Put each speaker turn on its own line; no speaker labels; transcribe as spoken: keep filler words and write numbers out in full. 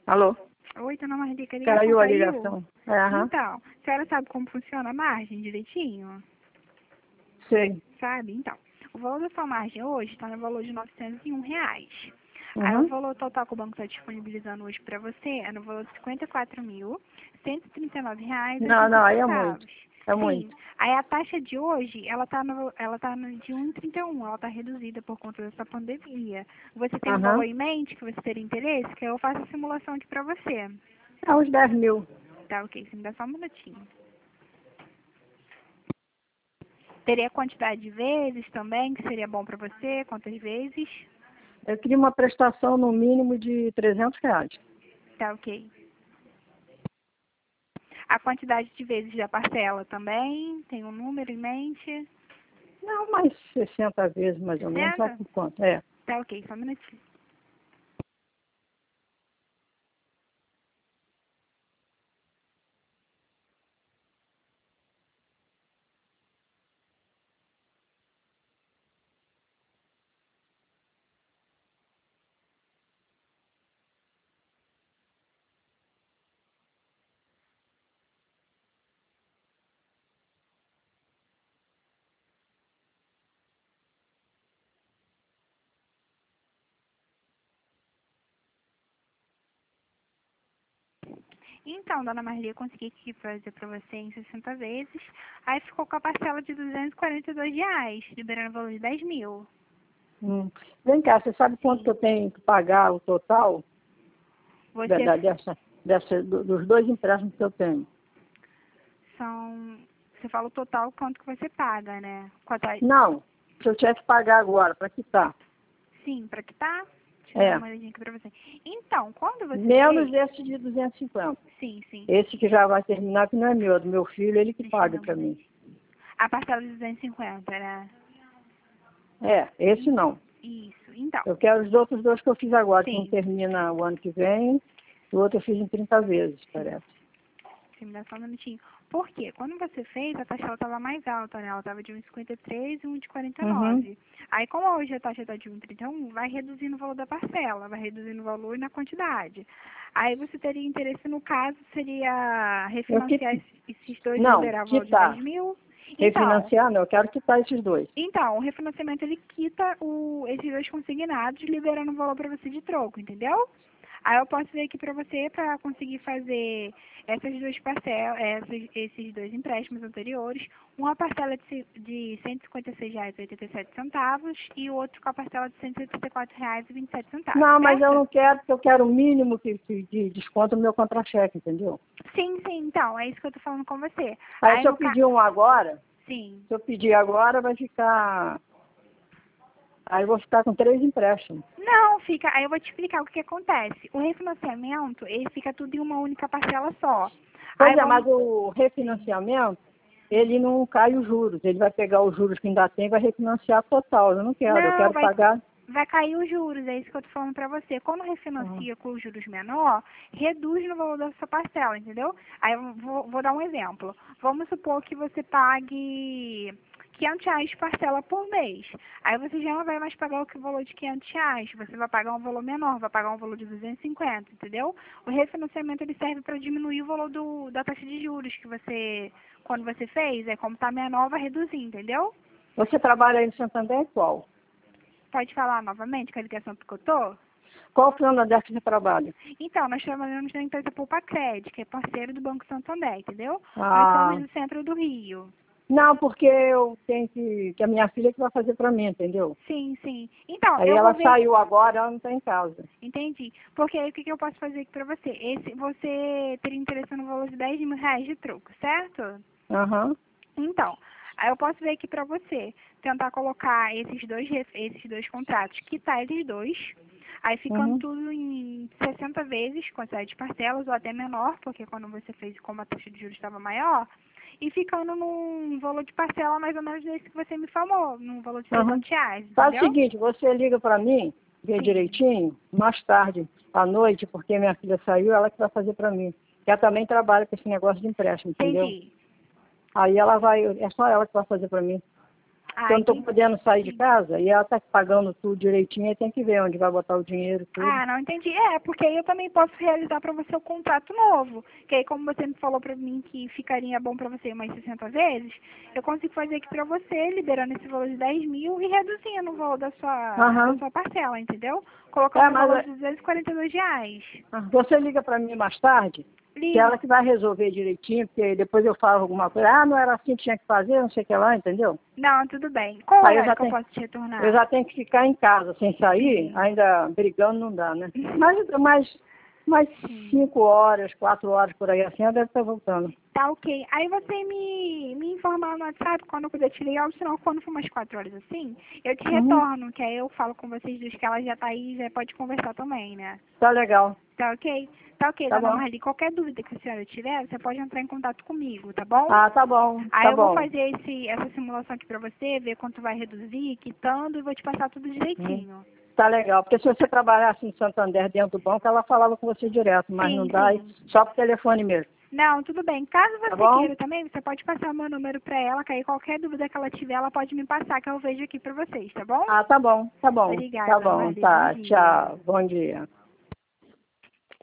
Alô?
Oi, dona Marlica, a ligação
Caiu a
caiu.
ligação. É, aham.
Então, a senhora sabe como funciona a margem direitinho?
Sei.
Sabe? Então, o valor da sua margem hoje está no valor de novecentos e um reais. Aí o
Uhum.
valor total que o banco está disponibilizando hoje para você é no valor de cinquenta e quatro mil, cento e trinta e nove reais e
Não, não, aí é
oitenta
muito.
centavos.
É
Sim.
muito.
Aí a taxa de hoje, ela está no, ela tá no de um vírgula trinta e um, ela está reduzida por conta dessa pandemia. Você tem um valor
Aham.
em mente que você teria interesse? Que eu faço a simulação aqui para você.
É uns dez mil.
Tá, ok, você me dá só um minutinho. Teria quantidade de vezes também, que seria bom para você? Quantas vezes?
Eu queria uma prestação no mínimo de trezentos reais.
Tá, ok. A quantidade de vezes da parcela também? Tem um número em mente?
Não, mais sessenta vezes mais ou menos, sabe
sessenta?
por quanto? É.
Tá, ok, só um minutinho. Então, dona Maria, eu consegui aqui fazer para você em sessenta vezes. Aí ficou com a parcela de duzentos e quarenta e dois reais, liberando o valor de dez mil.
Hum. Vem cá, você sabe quanto que eu tenho que pagar o total da,
Você
da- dessa, dessa, do- dos dois empréstimos que eu tenho?
são... Você fala o total, quanto que você paga, né? Quanto a...
Não, se eu tiver que pagar agora, para quitar.
Sim, para quitar? Deixa eu dar
É.
uma olhadinha aqui para você. Então, quando você
Menos
fez...
esse de duzentos e cinquenta.
Sim, sim.
Esse que já vai terminar, que não é meu, é do meu filho, ele que
Deixa eu dar
paga
uma
para mim.
olhadinha. A parcela de duzentos e cinquenta, né?
É, esse não.
Isso. Então,
Eu quero os outros dois que eu fiz agora, que um
sim.
termina o ano que vem, o outro eu fiz em trinta vezes,
Sim.
parece.
Você me dá só um minutinho. Por quê? Quando você fez, a taxa estava mais alta, né? Ela estava de um vírgula cinquenta e três e um de quarenta e
Uhum.
nove. Aí, como hoje a taxa está de um vírgula trinta e um, vai reduzindo o valor da parcela, vai reduzindo o valor e na quantidade. Aí você teria interesse, no caso, seria
Eu que...
refinanciar esses esses dois e
Não,
liberar o valor de dez
quitar.
mil. Então,
Refinanciar, não, eu quero quitar esses dois.
então, o refinanciamento ele quita o, esses dois consignados, liberando o valor para você de troco, entendeu? Aí eu posso ver aqui para você para conseguir fazer essas duas parcelas, essas, esses dois empréstimos anteriores, uma parcela de, ci- de cento e cinquenta e seis reais e oitenta e sete centavos e o outro com a parcela de cento e oitenta e quatro reais e vinte e sete centavos,
Não, mas eu
certo?
não quero, porque eu quero o mínimo que, que, de desconto no meu contra-cheque, entendeu?
Sim, sim, então, é isso que eu tô falando com você.
Aí
Aí
se eu
no ca...
pedir um agora,
Sim.
se eu pedir agora, vai ficar... Aí eu vou ficar com três empréstimos.
Não, fica. Aí eu vou te explicar o que, que acontece. O refinanciamento, ele fica tudo em uma única parcela só.
Pois
Aí
é, mas
vamos.
o
Sim.
refinanciamento, ele não cai os juros. Ele vai pegar os juros que ainda tem e vai refinanciar total. Eu não quero, eu
Não,
quero
vai,
pagar...
vai cair os juros, é isso que eu tô falando pra você. Quando
Ah,
refinancia com os juros menor, reduz no valor da sua parcela, entendeu? Aí eu vou, vou dar um exemplo. Vamos supor que você pague quinhentos reais de parcela por mês. Aí você já não vai mais pagar o que- o valor de quinhentos reais, você vai pagar um valor menor, vai pagar um valor de duzentos e cinquenta, entendeu? O refinanciamento ele serve para diminuir o valor do, da taxa de juros que você, quando você fez, é como tá menor, vai reduzir, entendeu?
Você trabalha aí no Santander qual?
Pode falar novamente com a ligação que eu tô?
Qual plano que você trabalha?
Então, nós trabalhamos na empresa Poupa Crédito, que é parceiro do Banco Santander, entendeu? Nós somos
Ah,
do centro do Rio.
não, porque eu tenho que... Que a minha filha que vai fazer para mim, entendeu?
Sim, sim. Então,
Aí
eu vou
ela
ver...
saiu agora, ela não está em casa.
Entendi. Porque aí o que, que eu posso fazer aqui pra você? Esse, você teria interesse no valor de dez mil reais de troco, certo?
Aham.
Então, aí eu posso ver aqui pra você, tentar colocar esses dois, ref- esses dois contratos, quitar eles dois, aí ficando
Uhum.
tudo em sessenta vezes, quantidade de parcelas, ou até menor, porque quando você fez, como a taxa de juros estava maior, e ficando num valor de parcela mais ou menos desse que você me falou, num valor de
Aham.
trezentos reais,
Faz o
entendeu?
seguinte, você liga para mim, vê
Sim,
direitinho, mais tarde, à noite, porque minha filha saiu, ela que vai fazer para mim. Ela também trabalha com esse negócio de empréstimo, entendeu?
entendi.
Aí ela vai, é só ela que vai fazer para mim. Porque eu não estou
entendi.
podendo sair de casa e ela está pagando tudo direitinho, e tem que ver onde vai botar o dinheiro, tudo.
Ah, não entendi. É, porque aí eu também posso realizar para você o contrato novo. Que aí, como você me falou para mim que ficaria bom para você umas sessenta vezes, eu consigo fazer aqui para você, liberando esse valor de dez mil e reduzindo o valor da sua, da
Aham.
sua parcela, entendeu?
É,
Colocando o
mas
valor
é,
de duzentos e quarenta e dois reais.
ah, você liga para mim mais tarde, que ela
Ligo.
que vai resolver direitinho, porque depois eu falo alguma coisa, ah, não era assim que tinha que fazer, não sei o que lá, entendeu?
Não, tudo bem. Qual
Aí eu
horário
já
que eu
tenho,
posso te
eu
retornar?
já tenho que ficar em casa sem sair,
Sim.
ainda brigando não dá, né? Mas mais, mais
Sim.
cinco horas, quatro horas por aí assim, ela deve estar voltando.
Tá ok. Aí você me, me informa lá no WhatsApp quando eu puder te ligar, ou senão quando for umas quatro horas assim, eu te
Uhum.
retorno, que aí eu falo com vocês dois que ela já tá aí e já pode conversar também, né?
Tá legal.
Tá ok? Tá ok,
Tá
dona
bom.
Marli. Qualquer dúvida que a senhora tiver, você pode entrar em contato comigo, tá bom?
Ah, tá bom,
Aí
tá
eu vou
bom.
fazer esse, essa simulação aqui pra você, ver quanto vai reduzir, quitando, e vou te passar tudo
Hum.
direitinho.
Tá legal, porque se você trabalhasse em Santander dentro do banco, ela falava com você direto, mas não
Sim,
dá,
sim.
só por telefone mesmo.
Não, tudo bem. Caso
Tá
você
bom?
queira também, você pode passar o meu número pra ela, que aí qualquer dúvida que ela tiver, ela pode me passar, que eu vejo aqui pra vocês, tá bom?
Ah, tá bom, tá bom,
Obrigada,
tá
dona
bom,
Marli. Bom
tá,
dia.
tchau, bom dia.